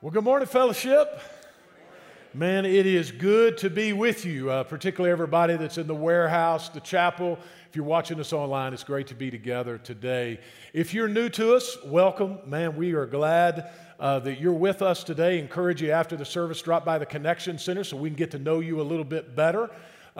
Well, good morning, fellowship. Man, it is good to be with you, particularly everybody that's in the warehouse, the chapel. If you're watching us online, it's great to be together today. If you're new to us, welcome. Man, we are glad that you're with us today. Encourage you after the service, drop by the Connection Center so we can get to know you a little bit better.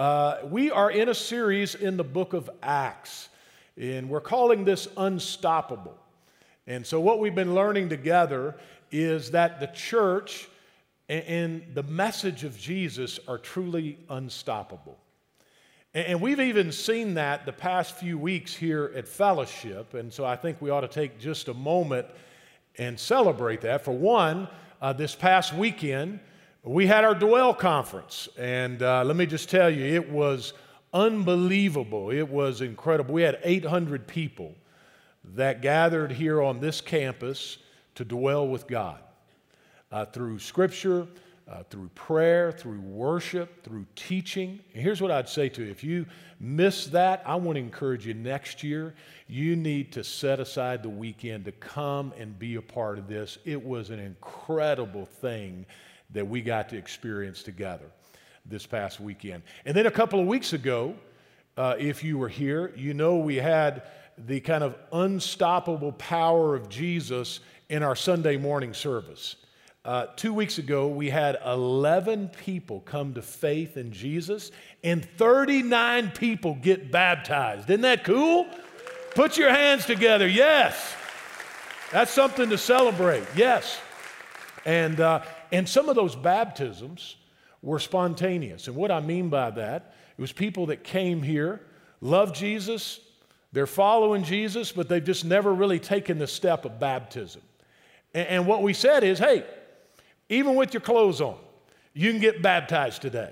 We are in a series in the book of Acts, and we're calling this Unstoppable. And so what we've been learning together is that the church and the message of Jesus are truly unstoppable. And we've even seen that the past few weeks here at Fellowship, and so I think we ought to take just a moment and celebrate that. For one, this past weekend, we had our Dwell Conference, and let me just tell you, it was unbelievable. It was incredible. We had 800 people that gathered here on this campus to dwell with God through Scripture, through prayer, through worship, through teaching. And here's what I'd say to you. If you miss that, I want to encourage you next year, you need to set aside the weekend to come and be a part of this. It was an incredible thing that we got to experience together this past weekend. And then a couple of weeks ago, if you were here, you know we had the kind of unstoppable power of Jesus in our Sunday morning service. 2 weeks ago, we had 11 people come to faith in Jesus and 39 people get baptized. Isn't that cool? Put your hands together. Yes. That's something to celebrate. Yes. And some of those baptisms were spontaneous. And what I mean by that, it was people that came here, loved Jesus, they're following Jesus, but they've just never really taken the step of baptism. And what we said is, hey, even with your clothes on, you can get baptized today.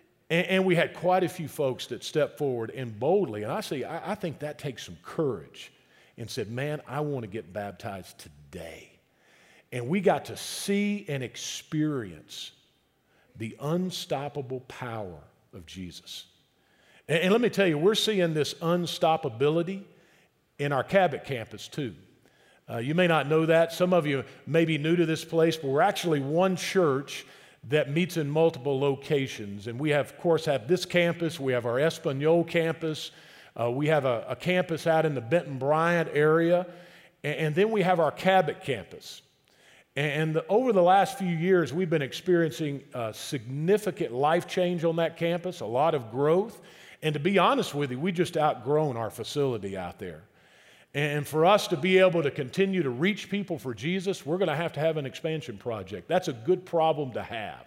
And we had quite a few folks that stepped forward and boldly, and I think that takes some courage, and said, man, I want to get baptized today. And we got to see and experience the unstoppable power of Jesus. And let me tell you, we're seeing this unstoppability in our Cabot campus too. You may not know that. Some of you may be new to this place, but we're actually one church that meets in multiple locations. And we have, of course, have this campus. We have our Espanol campus. We have a campus out in the Benton Bryant area. And then we have our Cabot campus. And over the last few years, we've been experiencing significant life change on that campus, a lot of growth. And to be honest with you, we just outgrown our facility out there. And for us to be able to continue to reach people for Jesus, we're going to have an expansion project. That's a good problem to have.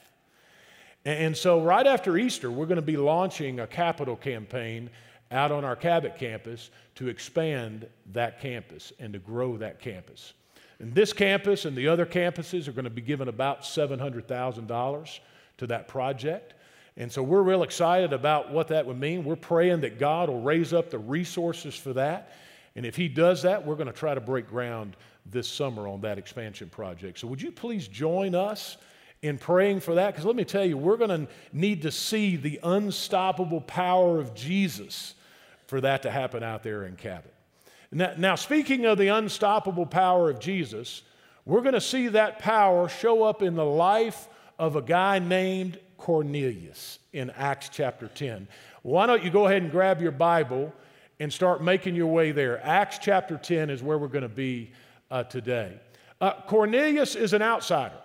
And so right after Easter, we're going to be launching a capital campaign out on our Cabot campus to expand that campus and to grow that campus. And this campus and the other campuses are going to be given about $700,000 to that project. And so we're real excited about what that would mean. We're praying that God will raise up the resources for that. And if He does that, we're going to try to break ground this summer on that expansion project. So would you please join us in praying for that? Because let me tell you, we're going to need to see the unstoppable power of Jesus for that to happen out there in Cabot. Now, speaking of the unstoppable power of Jesus, we're going to see that power show up in the life of a guy named Cornelius in Acts chapter 10. Why don't you go ahead and grab your Bible and start making your way there. Acts chapter 10 is where we're going to be today. Cornelius is an outsider.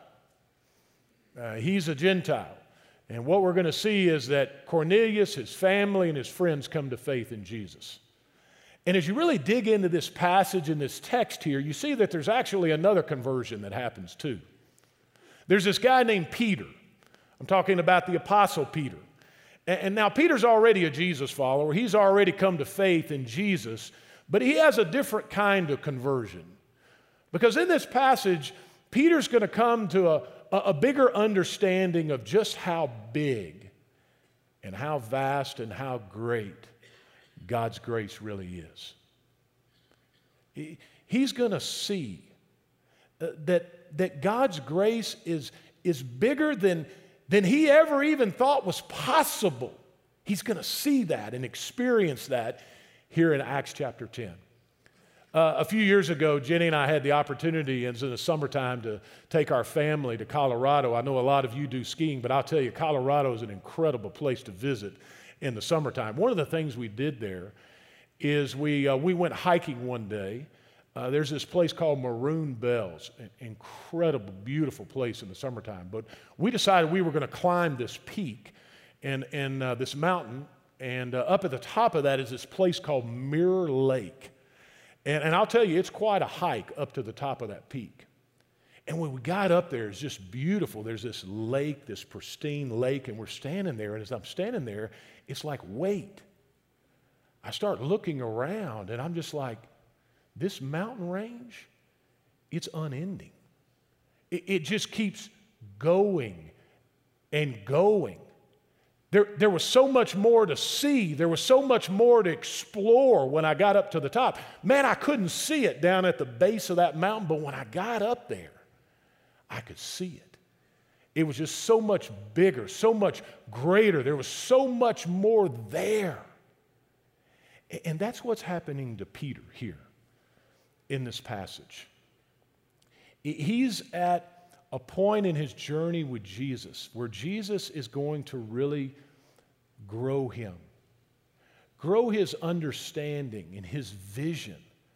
He's a Gentile. And what we're going to see is that Cornelius, his family, and his friends come to faith in Jesus. And as you really dig into this passage and this text here, you see that there's actually another conversion that happens too. There's this guy named Peter. I'm talking about the Apostle Peter. And now Peter's already a Jesus follower. He's already come to faith in Jesus, but he has a different kind of conversion. Because in this passage, Peter's going to come to a bigger understanding of just how big and how vast and how great God's grace really is. He's going to see that God's grace is bigger than he ever even thought was possible. He's going to see that and experience that here in Acts chapter 10. A few years ago, Jenny and I had the opportunity in the summertime to take our family to Colorado. I know a lot of you do skiing, but I'll tell you, Colorado is an incredible place to visit in the summertime. One of the things we did there is we went hiking one day. There's this place called Maroon Bells, an incredible, beautiful place in the summertime. But we decided we were going to climb this peak and this mountain, and up at the top of that is this place called Mirror Lake. And I'll tell you, it's quite a hike up to the top of that peak. And when we got up there, it's just beautiful. There's this lake, this pristine lake, and we're standing there. And as I'm standing there, it's like, wait. I start looking around, and I'm just like, this mountain range, it's unending. It just keeps going and going. There was so much more to see. There was so much more to explore when I got up to the top. Man, I couldn't see it down at the base of that mountain, but when I got up there, I could see it. It was just so much bigger, so much greater. There was so much more there. And that's what's happening to Peter here in this passage. He's at a point in his journey with Jesus where Jesus is going to really grow him, grow his understanding and his vision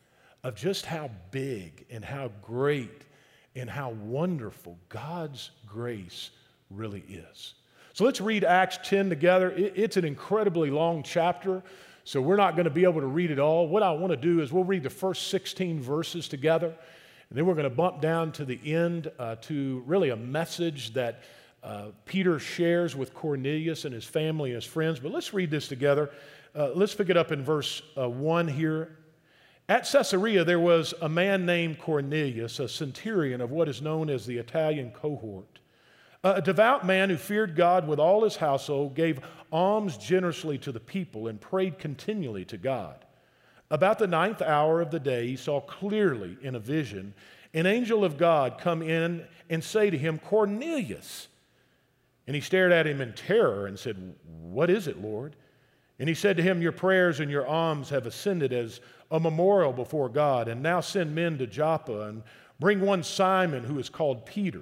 of just how big and how great and how wonderful God's grace really is. So let's read Acts 10 together. It's an incredibly long chapter, so we're not going to be able to read it all. What I want to do is we'll read the first 16 verses together. And then we're going to bump down to the end to really a message that Peter shares with Cornelius and his family and his friends. But let's read this together. Let's pick it up in verse 1 here. At Caesarea, there was a man named Cornelius, a centurion of what is known as the Italian cohort. A devout man who feared God with all his household, gave alms generously to the people, and prayed continually to God. About the 9th hour of the day, he saw clearly in a vision an angel of God come in and say to him, Cornelius. And he stared at him in terror and said, What is it, Lord? And he said to him, Your prayers and your alms have ascended as a memorial before God, and now send men to Joppa and bring one Simon who is called Peter.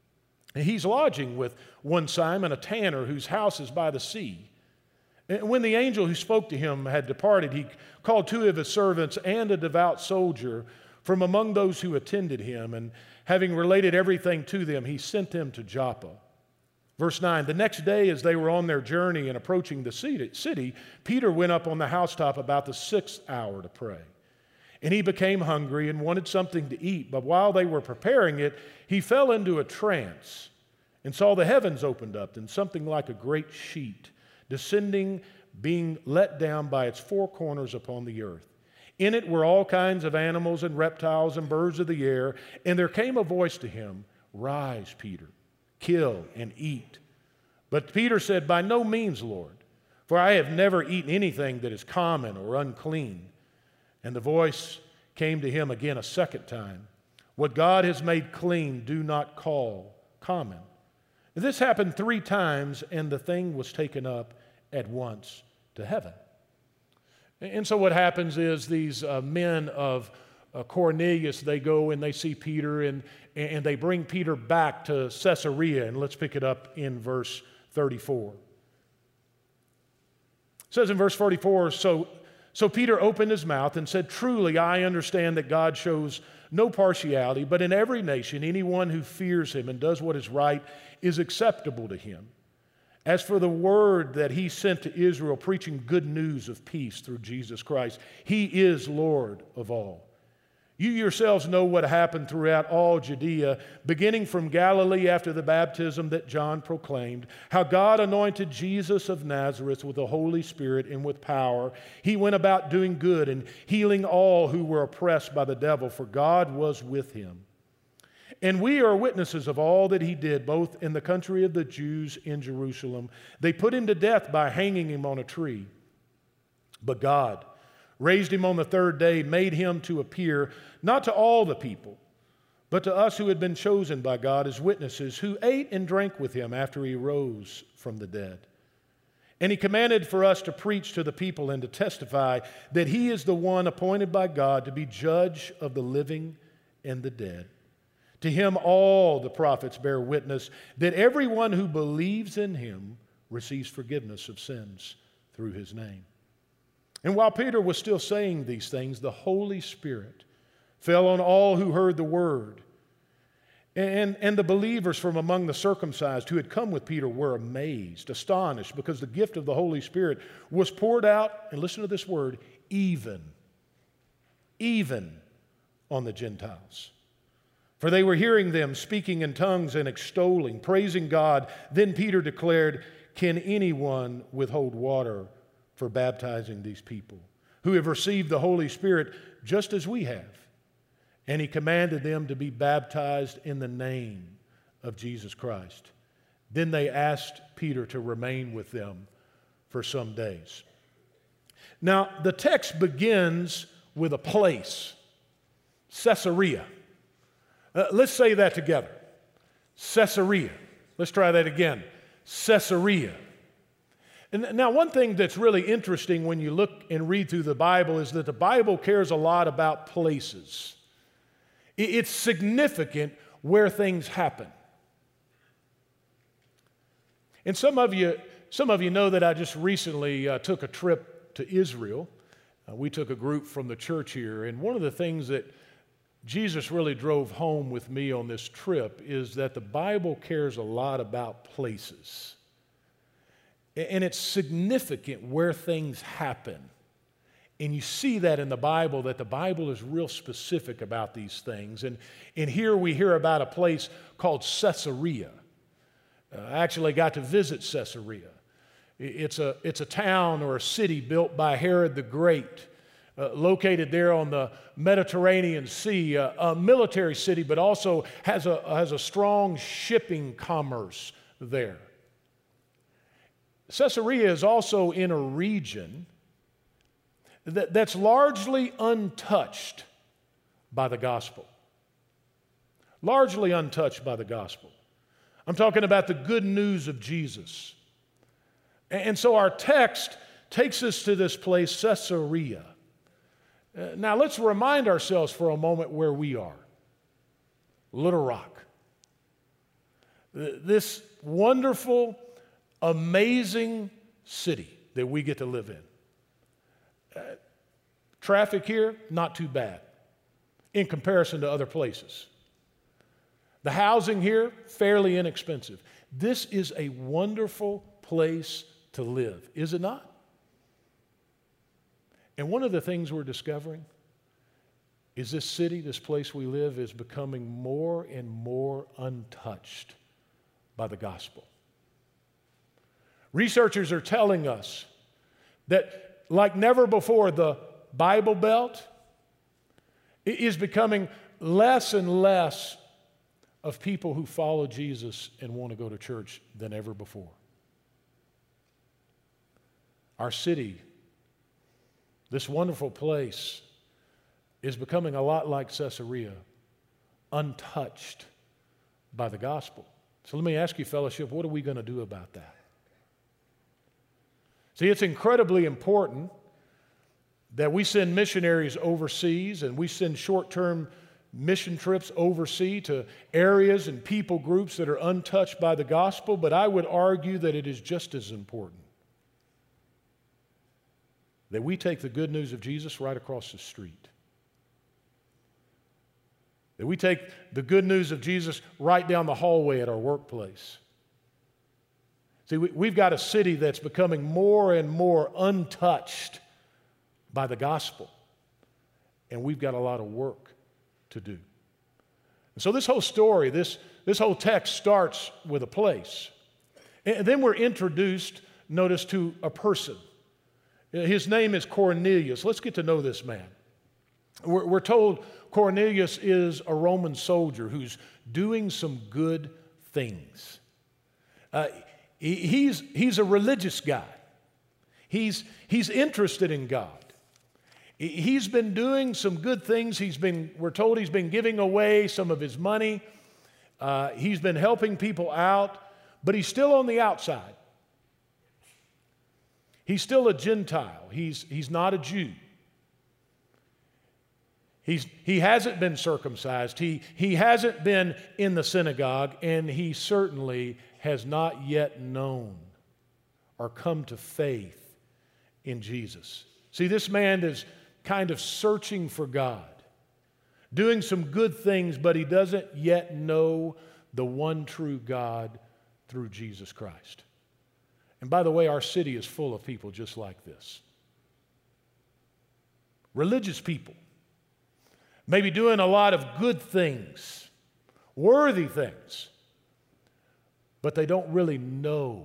And he's lodging with one Simon, a tanner whose house is by the sea. And when the angel who spoke to him had departed, he called 2 of his servants and a devout soldier from among those who attended him, and having related everything to them, he sent them to Joppa. Verse 9, the next day as they were on their journey and approaching the city, Peter went up on the housetop about the 6th hour to pray. And he became hungry and wanted something to eat, but while they were preparing it, he fell into a trance and saw the heavens opened up and something like a great sheet descending, being let down by its 4 corners upon the earth. In it were all kinds of animals and reptiles and birds of the air, and there came a voice to him, Rise, Peter, kill and eat. But Peter said, By no means, Lord, for I have never eaten anything that is common or unclean. And the voice came to him again a second time, What God has made clean, do not call common. This happened 3 times, and the thing was taken up at once to heaven. And so what happens is these men of Cornelius, they go and they see Peter, and they bring Peter back to Caesarea. And let's pick it up in verse 34. It says in verse 44, So Peter opened his mouth and said, Truly, I understand that God shows no partiality, but in every nation, anyone who fears him and does what is right is acceptable to him. As for the word that he sent to Israel, preaching good news of peace through Jesus Christ, he is Lord of all. You yourselves know what happened throughout all Judea, beginning from Galilee after the baptism that John proclaimed, how God anointed Jesus of Nazareth with the Holy Spirit and with power. He went about doing good and healing all who were oppressed by the devil, for God was with him. And we are witnesses of all that he did, both in the country of the Jews in Jerusalem. They put him to death by hanging him on a tree. But God raised him on the 3rd day, made him to appear, not to all the people, but to us who had been chosen by God as witnesses, who ate and drank with him after he rose from the dead. And he commanded for us to preach to the people and to testify that he is the one appointed by God to be judge of the living and the dead. To him all the prophets bear witness that everyone who believes in him receives forgiveness of sins through his name. And while Peter was still saying these things, the Holy Spirit fell on all who heard the word. And the believers from among the circumcised who had come with Peter were amazed, astonished, because the gift of the Holy Spirit was poured out, and listen to this word, even on the Gentiles. For they were hearing them speaking in tongues and extolling, praising God. Then Peter declared, "Can anyone withhold water for baptizing these people who have received the Holy Spirit just as we have?" And he commanded them to be baptized in the name of Jesus Christ. Then they asked Peter to remain with them for some days. Now, the text begins with a place, Caesarea. Let's say that together. Caesarea. Let's try that again. Caesarea. And now, one thing that's really interesting when you look and read through the Bible is that the Bible cares a lot about places. It's significant where things happen. And some of you know that I just recently took a trip to Israel. We took a group from the church here, and one of the things that Jesus really drove home with me on this trip is that the Bible cares a lot about places. And it's significant where things happen. And you see that in the Bible, that the Bible is real specific about these things. And here we hear about a place called Caesarea. I actually got to visit Caesarea. It's a town or a city built by Herod the Great, located there on the Mediterranean Sea, a military city, but also has a strong shipping commerce there. Caesarea is also in a region that's largely untouched by the gospel. Largely untouched by the gospel. I'm talking about the good news of Jesus. And so our text takes us to this place, Caesarea. Now let's remind ourselves for a moment where we are. Little Rock. This wonderful, amazing city that we get to live in. Traffic here, not too bad in comparison to other places. The housing here, fairly inexpensive. This is a wonderful place to live, is it not? And one of the things we're discovering is this city, this place we live, is becoming more and more untouched by the gospel. Researchers are telling us that like never before, the Bible Belt is becoming less and less of people who follow Jesus and want to go to church than ever before. Our city, this wonderful place, is becoming a lot like Caesarea, untouched by the gospel. So let me ask you, fellowship, what are we going to do about that? See, it's incredibly important that we send missionaries overseas and we send short-term mission trips overseas to areas and people groups that are untouched by the gospel, but I would argue that it is just as important that we take the good news of Jesus right across the street. That we take the good news of Jesus right down the hallway at our workplace. See, we've got a city that's becoming more and more untouched by the gospel, and we've got a lot of work to do. And so this whole story, this whole text starts with a place. And then we're introduced, notice, to a person. His name is Cornelius. Let's get to know this man. We're told Cornelius is a Roman soldier who's doing some good things. He's a religious guy. He's interested in God. He's been doing some good things. We're told he's been giving away some of his money. He's been helping people out, but he's still on the outside. He's still a Gentile. He's not a Jew. He hasn't been circumcised. He hasn't been in the synagogue, and he certainly has not yet known or come to faith in Jesus. See, this man is kind of searching for God, doing some good things, but he doesn't yet know the one true God through Jesus Christ. And by the way, our city is full of people just like this. Religious people, maybe doing a lot of good things, worthy things, but they don't really know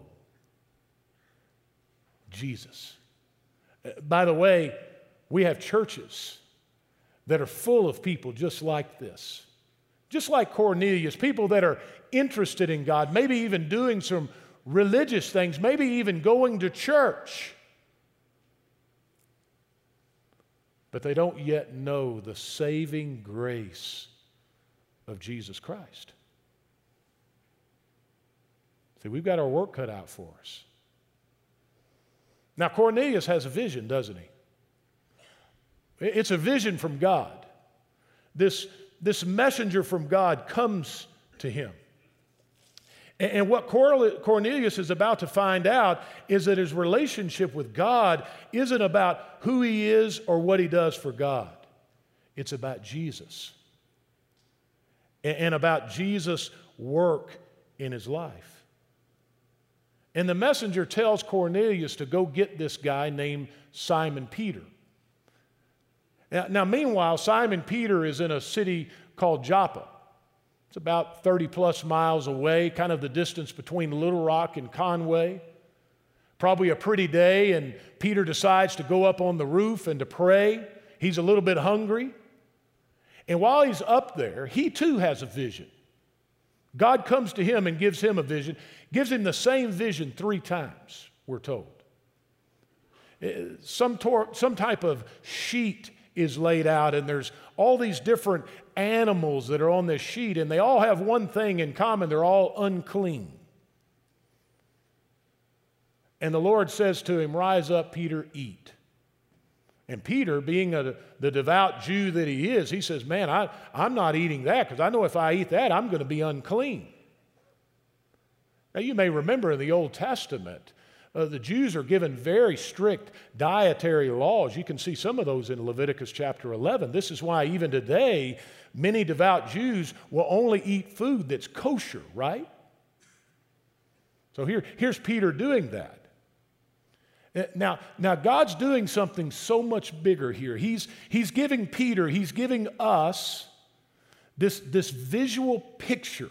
Jesus. By the way, we have churches that are full of people just like this. Just like Cornelius, people that are interested in God, maybe even doing some religious things, maybe even going to church. But they don't yet know the saving grace of Jesus Christ. See, we've got our work cut out for us. Now, Cornelius has a vision, doesn't he? It's a vision from God. This messenger from God comes to him. And what Cornelius is about to find out is that his relationship with God isn't about who he is or what he does for God. It's about Jesus and about Jesus' work in his life. And the messenger tells Cornelius to go get this guy named Simon Peter. Now, meanwhile, Simon Peter is in a city called Joppa. It's about 30 plus miles away, kind of the distance between Little Rock and Conway. Probably a pretty day, and Peter decides to go up on the roof and to pray. He's a little bit hungry. And while he's up there, he too has a vision. God comes to him and gives him a vision, gives him the same vision 3 times, we're told. Some type of sheet is laid out, and there's all these different animals that are on this sheet, and they all have one thing in common: they're all unclean. And the Lord says to him, "Rise up, Peter, eat." And Peter, being the devout Jew that he is, he says, "Man, I'm not eating that, because I know if I eat that, I'm going to be unclean." Now, you may remember in the Old Testament, the Jews are given very strict dietary laws. You can see some of those in Leviticus chapter 11. This is why even today, many devout Jews will only eat food that's kosher, right? So here's Peter doing that. Now God's doing something so much bigger here. He's giving Peter, he's giving us this visual picture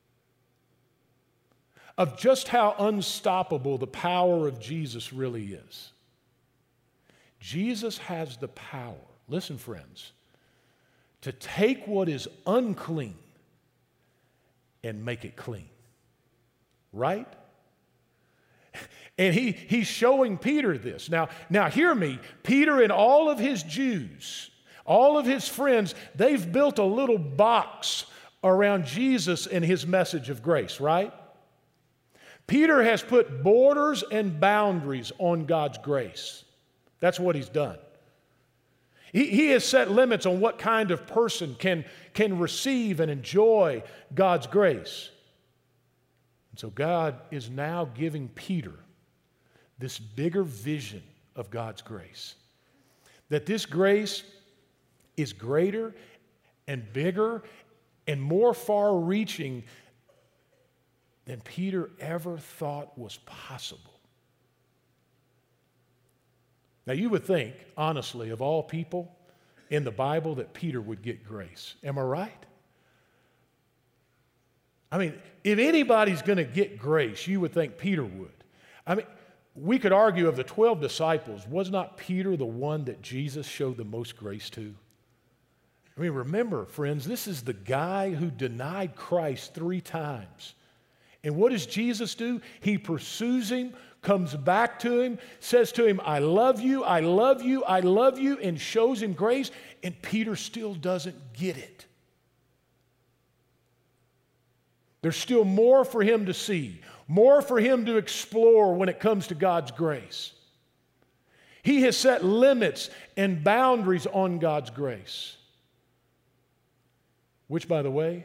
of just how unstoppable the power of Jesus really is. Jesus has the power, listen friends, to take what is unclean and make it clean. Right? And he's showing Peter this. Now hear me. Peter and all of his Jews, all of his friends, they've built a little box around Jesus and his message of grace, right? Peter has put borders and boundaries on God's grace. That's what he's done. He has set limits on what kind of person can receive and enjoy God's grace. And so God is now giving Peter this bigger vision of God's grace. That this grace is greater and bigger and more far-reaching than Peter ever thought was possible. Now, you would think, honestly, of all people in the Bible, that Peter would get grace. Am I right? I mean, if anybody's going to get grace, you would think Peter would. I mean, we could argue of the 12 disciples, was not Peter the one that Jesus showed the most grace to? I mean, remember, friends, this is the guy who denied Christ 3 times. And what does Jesus do? He pursues him, comes back to him, says to him, "I love you, I love you, I love you," and shows him grace, and Peter still doesn't get it. There's still more for him to see, more for him to explore when it comes to God's grace. He has set limits and boundaries on God's grace, which, by the way,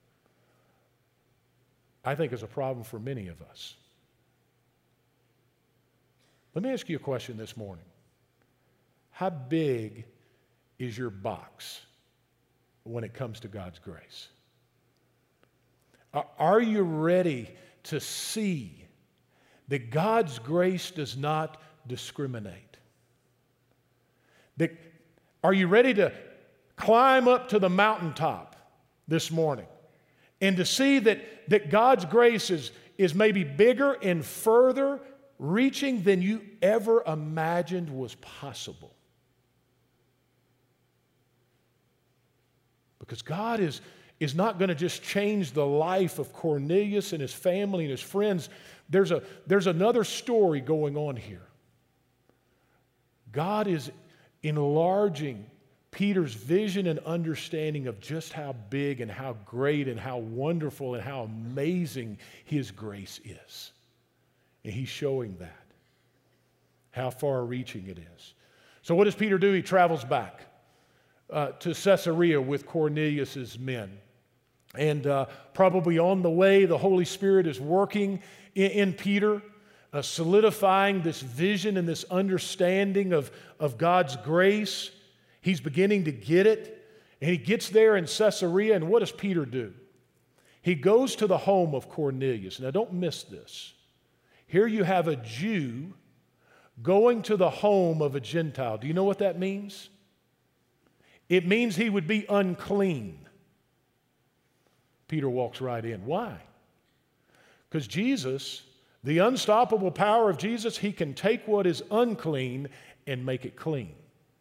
I think is a problem for many of us. Let me ask you a question this morning. How big is your box when it comes to God's grace? Are you ready to see that God's grace does not discriminate? Are you ready to climb up to the mountaintop this morning and to see that God's grace is maybe bigger and further reaching than you ever imagined was possible? Because God is not going to just change the life of Cornelius and his family and his friends. There's another story going on here. God is enlarging Peter's vision and understanding of just how big and how great and how wonderful and how amazing his grace is. And he's showing that, how far-reaching it is. So what does Peter do? He travels back to Caesarea with Cornelius' men. And probably on the way, the Holy Spirit is working in Peter, solidifying this vision and this understanding of God's grace. He's beginning to get it. And he gets there in Caesarea, and what does Peter do? He goes to the home of Cornelius. Now, don't miss this. Here you have a Jew going to the home of a Gentile. Do you know what that means? It means he would be unclean. Peter walks right in. Why? Because Jesus, the unstoppable power of Jesus, he can take what is unclean and make it clean.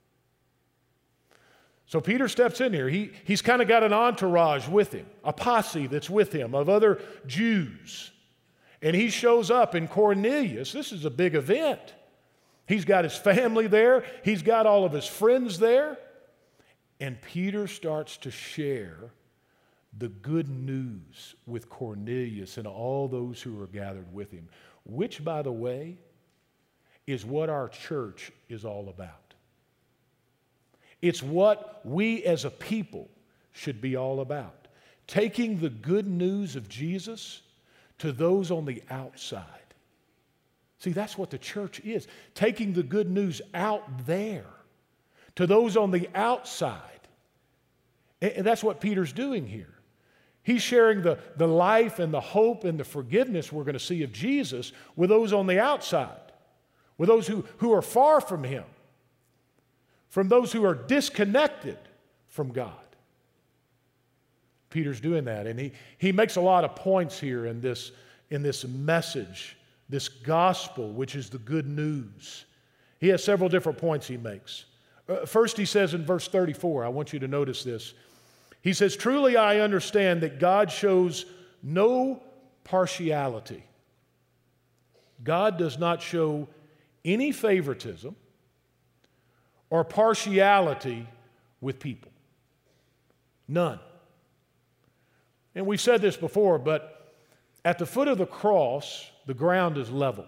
So Peter steps in here. He's kind of got an entourage with him, a posse that's with him of other Jews. And he shows up, and Cornelius, this is a big event. He's got his family there. He's got all of his friends there. And Peter starts to share the good news with Cornelius and all those who are gathered with him, which, by the way, is what our church is all about. It's what we as a people should be all about. Taking the good news of Jesus to those on the outside. See, that's what the church is. Taking the good news out there to those on the outside. And that's what Peter's doing here. He's sharing the life and the hope and the forgiveness we're going to see of Jesus with those on the outside, with those who are far from him, from those who are disconnected from God. Peter's doing that, and he makes a lot of points here in this message, this gospel, which is the good news. He has several different points he makes. First, he says in verse 34, I want you to notice this. He says, "Truly I understand that God shows no partiality." God does not show any favoritism or partiality with people. None. And we've said this before, but at the foot of the cross, the ground is level.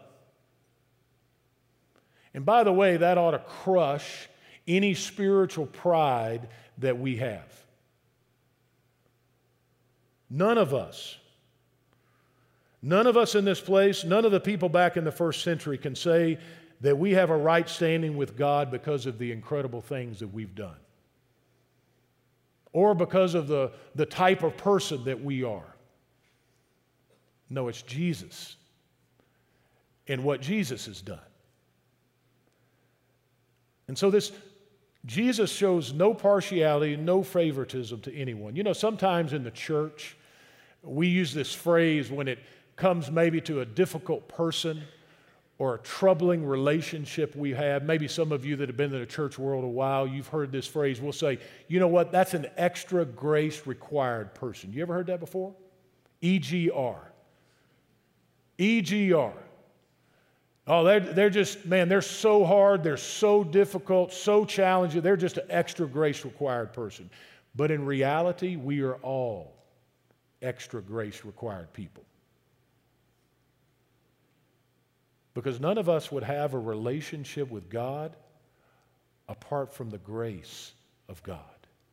And by the way, that ought to crush any spiritual pride that we have. None of us in this place, none of the people back in the first century can say that we have a right standing with God because of the incredible things that we've done, or because of the type of person that we are. No, it's Jesus and what Jesus has done. And so Jesus shows no partiality, no favoritism to anyone. You know, sometimes in the church, we use this phrase when it comes maybe to a difficult person or a troubling relationship we have. Maybe some of you that have been in the church world a while, you've heard this phrase. We'll say, you know what, that's an extra grace required person. You ever heard that before? EGR. EGR. Oh, they're just, man, they're so hard, they're so difficult, so challenging. They're just an extra grace required person. But in reality, we are all extra grace required people. Because none of us would have a relationship with God apart from the grace of God.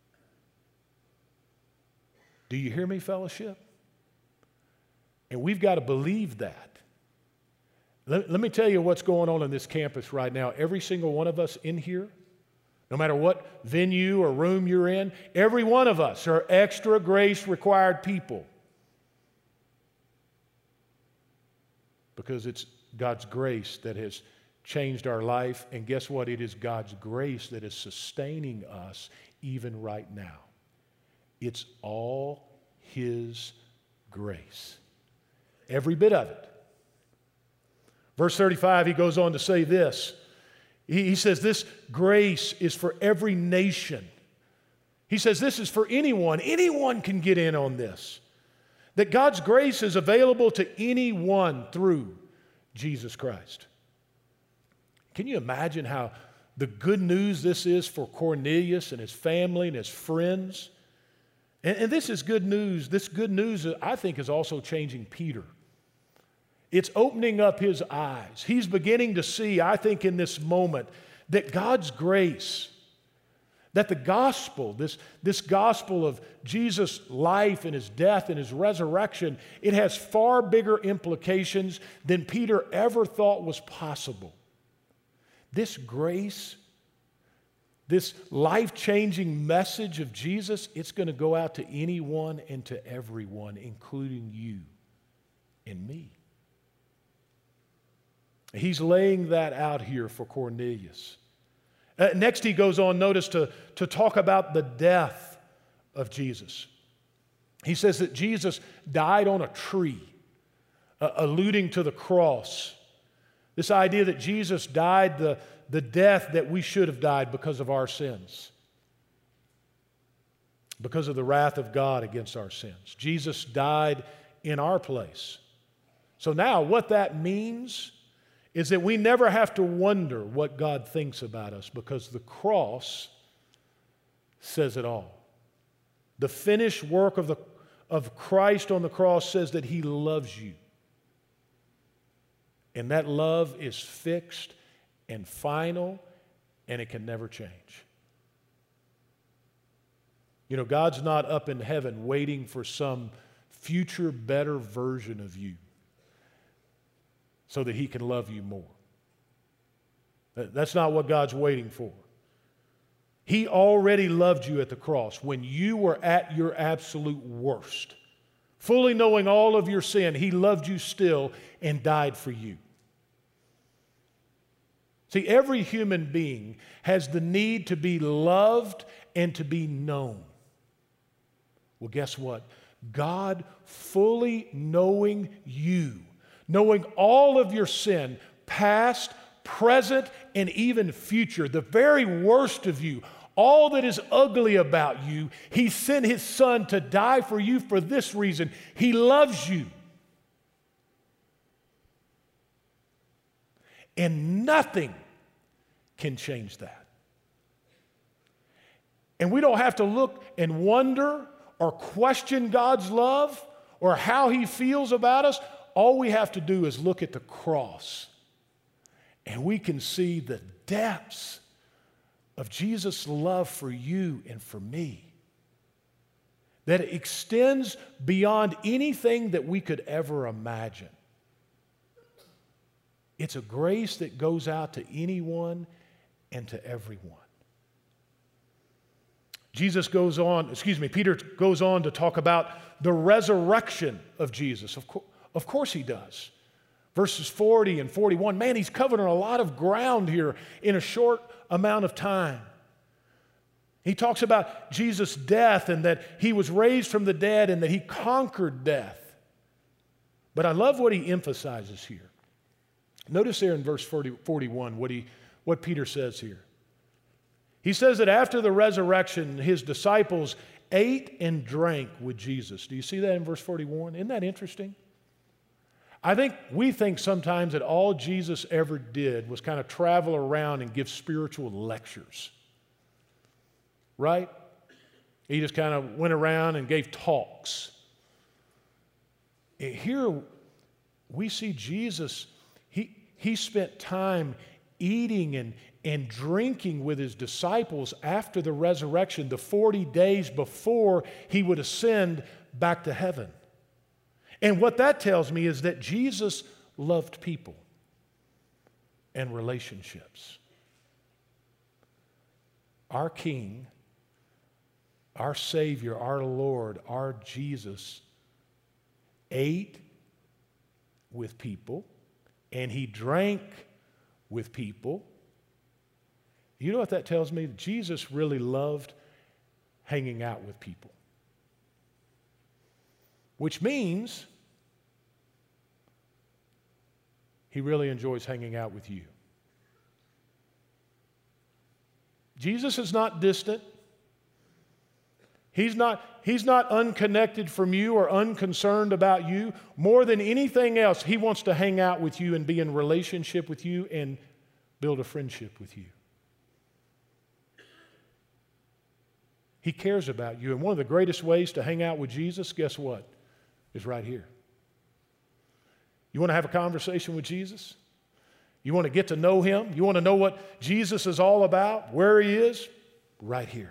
Do you hear me, fellowship? And we've got to believe that. Let me tell you what's going on this campus right now. Every single one of us in here, no matter what venue or room you're in, every one of us are extra grace required people. Because it's God's grace that has changed our life. And guess what? It is God's grace that is sustaining us even right now. It's all His grace. Every bit of it. Verse 35, he goes on to say this. He says this grace is for every nation. He says this is for anyone. Anyone can get in on this. That God's grace is available to anyone through Jesus Christ. Can you imagine how the good news this is for Cornelius and his family and his friends? And this is good news. This good news, I think, is also changing Peter. It's opening up his eyes. He's beginning to see, I think, in this moment, that God's grace, that the gospel, this gospel of Jesus' life and his death and his resurrection, it has far bigger implications than Peter ever thought was possible. This grace, this life-changing message of Jesus, it's going to go out to anyone and to everyone, including you and me. He's laying that out here for Cornelius. Next, he goes on, notice, to talk about the death of Jesus. He says that Jesus died on a tree, alluding to the cross. This idea that Jesus died the death that we should have died because of our sins, because of the wrath of God against our sins. Jesus died in our place. So now what that means is that we never have to wonder what God thinks about us, because the says it all. The finished work of Christ on the cross says that He loves you. And that love is fixed and final, and it can never change. You know, God's not up in heaven waiting for some future better version of you so that He can love you more. That's not what God's waiting for. He already loved you at the cross when you were at your absolute worst. Fully knowing all of your sin, He loved you still and died for you. See, every human being has the need to be loved and to be known. Well, guess what? God, fully knowing you, knowing all of your sin, past, present, and even future, the very worst of you, all that is ugly about you, He sent His Son to die for you for this reason. He loves you. And nothing can change that. And we don't have to look and wonder or question God's love or how He feels about us. All we have to do is look at the cross, and we can see the depths of Jesus' love for you and for me, that it extends beyond anything that we could ever imagine. It's a grace that goes out to anyone and to everyone. Peter goes on to talk about the resurrection of Jesus. Of course he does. Verses 40 and 41, man, he's covering a lot of ground here in a short amount of time. He talks about Jesus' death and that He was raised from the dead and that He conquered death. But I love what he emphasizes here. Notice there in verse 41 what Peter says here. He says that after the resurrection, His disciples ate and drank with Jesus. Do you see that in verse 41? Isn't that interesting? We think sometimes that all Jesus ever did was kind of travel around and give spiritual lectures. Right? He just kind of went around and gave talks. Here we see Jesus, he spent time eating and drinking with his disciples after the resurrection, the 40 days before he would ascend back to heaven. And what that tells me is that Jesus loved people and relationships. Our King, our Savior, our Lord, our Jesus ate with people and he drank with people. You know what that tells me? Jesus really loved hanging out with people. Which means he really enjoys hanging out with you. Jesus is not distant. He's not unconnected from you or unconcerned about you. More than anything else, he wants to hang out with you and be in relationship with you and build a friendship with you. He cares about you. And one of the greatest ways to hang out with Jesus, guess what? Is right here. You want to have a conversation with Jesus? You want to get to know him? You want to know what Jesus is all about, where he is? Right here.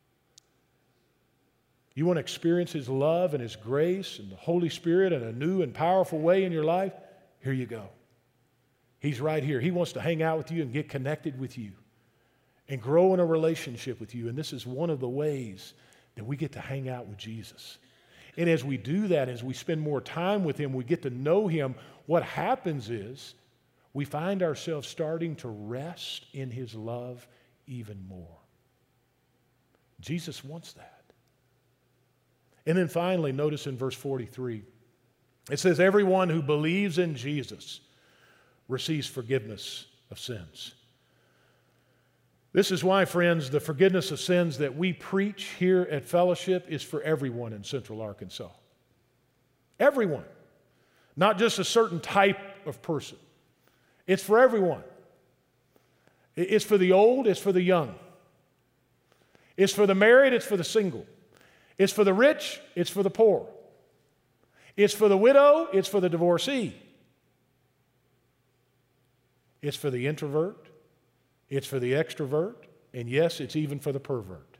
You want to experience his love and his grace and the Holy Spirit in a new and powerful way in your life? Here you go. He's right here. He wants to hang out with you and get connected with you and grow in a relationship with you. And this is one of the ways that we get to hang out with Jesus. And as we do that, as we spend more time with him, we get to know him, what happens is we find ourselves starting to rest in his love even more. Jesus wants that. And then finally, notice in verse 43, it says, everyone who believes in Jesus receives forgiveness of sins. This is why, friends, the forgiveness of sins that we preach here at Fellowship is for everyone in Central Arkansas. Everyone. Not just a certain type of person. It's for everyone. It's for the old, it's for the young. It's for the married, it's for the single. It's for the rich, it's for the poor. It's for the widow, it's for the divorcee. It's for the introvert, it's for the extrovert, and yes, it's even for the pervert.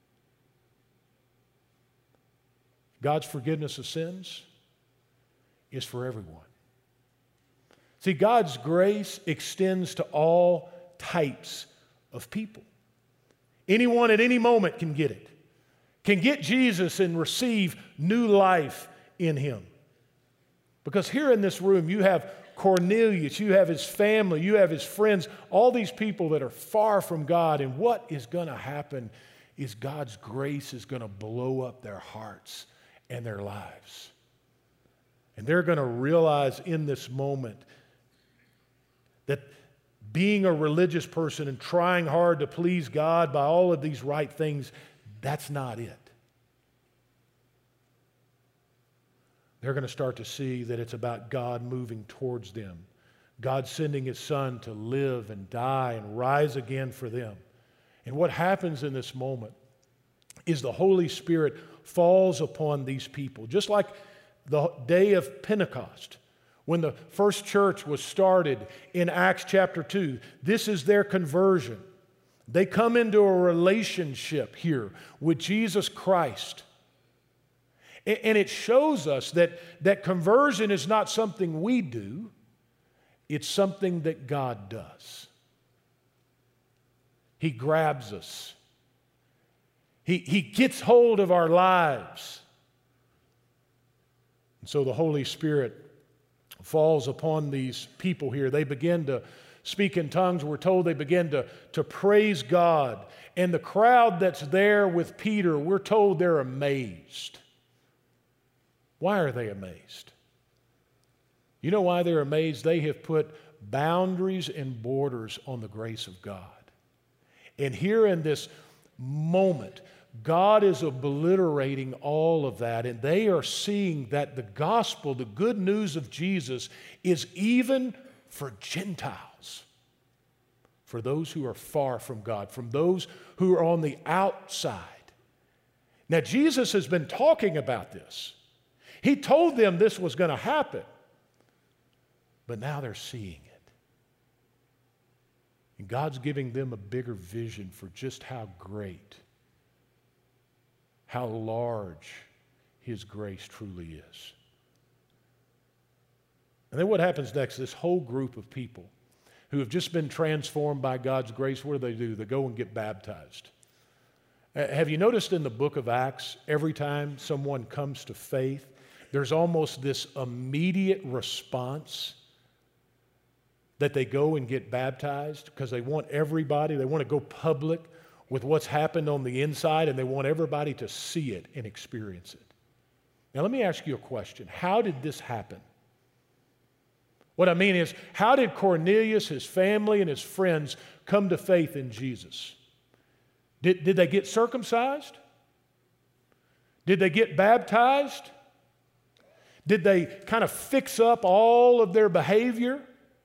God's forgiveness of sins is for everyone. See, God's grace extends to all types of people. Anyone at any moment can get it. Can get Jesus and receive new life in him. Because here in this room, you have Cornelius, you have his family, you have his friends, all these people that are far from God. And what is going to happen is God's grace is going to blow up their hearts and their lives. And they're going to realize in this moment that being a religious person and trying hard to please God by all of these right things, that's not it. They're going to start to see that it's about God moving towards them. God sending his Son to live and die and rise again for them. And what happens in this moment is the Holy Spirit falls upon these people. Just like the day of Pentecost, when the first church was started in Acts chapter 2, this is their conversion. They come into a relationship here with Jesus Christ. And it shows us that conversion is not something we do, it's something that God does. He grabs us. He gets hold of our lives. And so the Holy Spirit falls upon these people here. They begin to speak in tongues. We're told they begin to praise God. And the crowd that's there with Peter, we're told they're amazed. Why are they amazed? You know why they're amazed? They have put boundaries and borders on the grace of God. And here in this moment, God is obliterating all of that, and they are seeing that the gospel, the good news of Jesus, is even for Gentiles, for those who are far from God, from those who are on the outside. Now, Jesus has been talking about this. He told them this was going to happen, but now they're seeing it. And God's giving them a bigger vision for just how great, how large His grace truly is. And then what happens next? This whole group of people who have just been transformed by God's grace, what do? They go and get baptized. Have you noticed in the book of Acts, every time someone comes to faith, there's almost this immediate response that they go and get baptized because they want everybody, they want to go public with what's happened on the inside, and they want everybody to see it and experience it. Now let me ask you a question. How did this happen? What I mean is, how did Cornelius, his family, and his friends come to faith in Jesus? Did they get circumcised? Did they get baptized? Did they kind of fix up all of their behavior?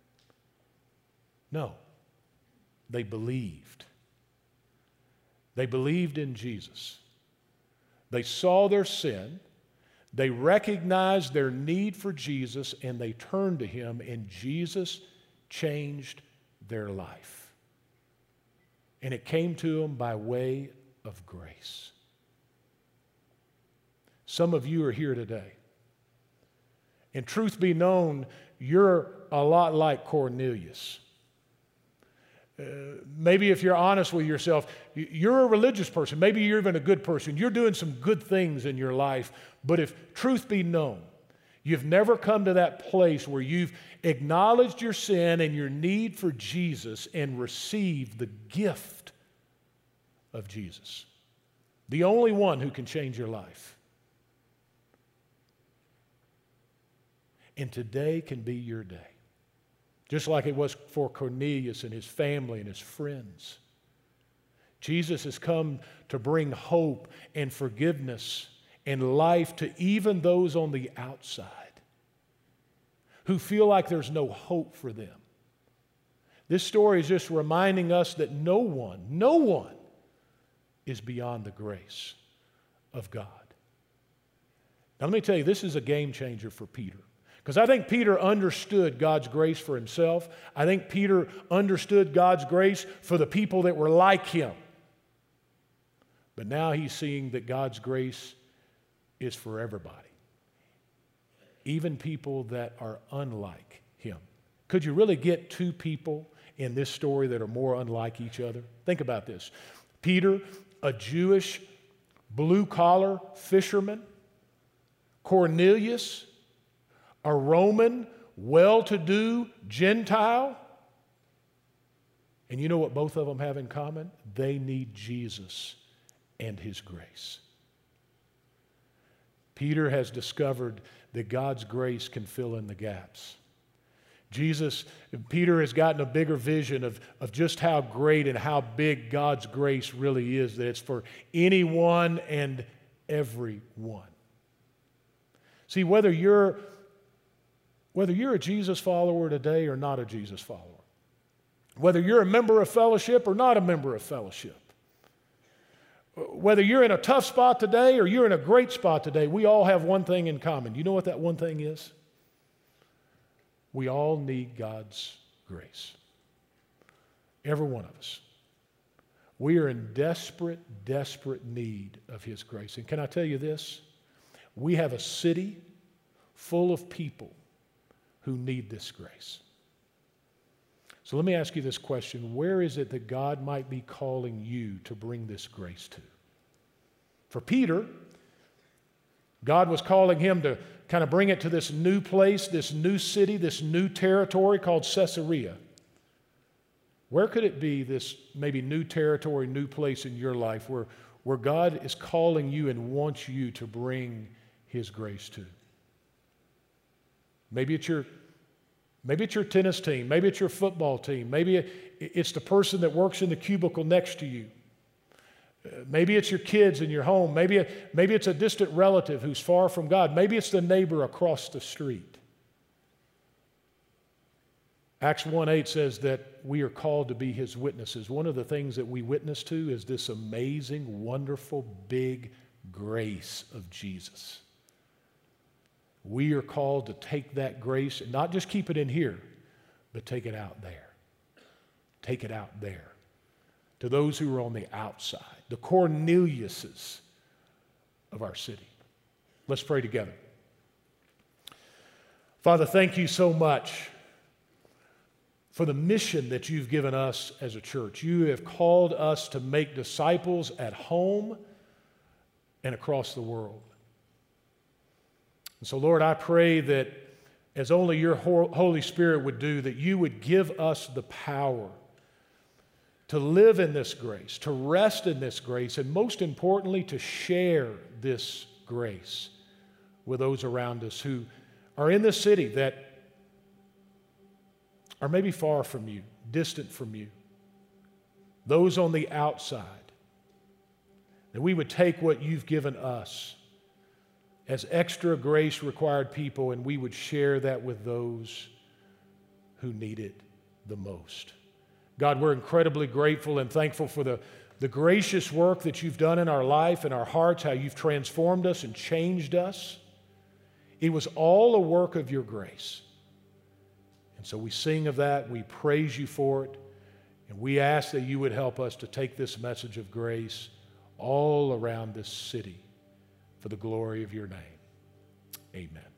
No. They believed. They believed in Jesus. They saw their sin. They recognized their need for Jesus, and they turned to Him, and Jesus changed their life. And it came to them by way of grace. Some of you are here today. And truth be known, you're a lot like Cornelius. Maybe if you're honest with yourself, you're a religious person. Maybe you're even a good person. You're doing some good things in your life. But if truth be known, you've never come to that place where you've acknowledged your sin and your need for Jesus and received the gift of Jesus, the only one who can change your life. And today can be your day. Just like it was for Cornelius and his family and his friends. Jesus has come to bring hope and forgiveness and life to even those on the outside who feel like there's no hope for them. This story is just reminding us that no one is beyond the grace of God. Now let me tell you, this is a game changer for Peter. Because I think Peter understood God's grace for himself. I think Peter understood God's grace for the people that were like him. But now he's seeing that God's grace is for everybody, even people that are unlike him. Could you really get two people in this story that are more unlike each other? Think about this. Peter, a Jewish blue-collar fisherman. Cornelius, a Roman, well-to-do Gentile. And you know what both of them have in common? They need Jesus and His grace. Peter has discovered that God's grace can fill in the gaps. Peter has gotten a bigger vision of just how great and how big God's grace really is, that it's for anyone and everyone. See, whether you're a Jesus follower today or not a Jesus follower, whether you're a member of fellowship or not a member of fellowship, whether you're in a tough spot today or you're in a great spot today, we all have one thing in common. You know what that one thing is? We all need God's grace. Every one of us. We are in desperate, desperate need of His grace. And can I tell you this? We have a city full of people who need this grace. So let me ask you this question. Where is it that God might be calling you to bring this grace to? For Peter, God was calling him to kind of bring it to this new place, this new city, this new territory called Caesarea. Where could it be, this maybe new territory, new place in your life where God is calling you and wants you to bring His grace to? Maybe it's your tennis team. Maybe it's your football team. Maybe it's the person that works in the cubicle next to you. Maybe it's your kids in your home. Maybe it's a distant relative who's far from God. Maybe it's the neighbor across the street. Acts 1:8 says that we are called to be His witnesses. One of the things that we witness to is this amazing, wonderful, big grace of Jesus. We are called to take that grace and not just keep it in here, but take it out there. take it out there to those who are on the outside, the Corneliuses of our city. Let's pray together. Father, thank you so much for the mission that you've given us as a church. You have called us to make disciples at home and across the world. And so, Lord, I pray that as only your Holy Spirit would do, that you would give us the power to live in this grace, to rest in this grace, and most importantly, to share this grace with those around us who are in this city that are maybe far from you, distant from you, those on the outside, that we would take what you've given us as extra grace required people and we would share that with those who need it the most. God, we're incredibly grateful and thankful for the gracious work that you've done in our life and our hearts, how you've transformed us and changed us. It was all a work of your grace. And so we sing of that, we praise you for it, and we ask that you would help us to take this message of grace all around this city for the glory of your name. Amen.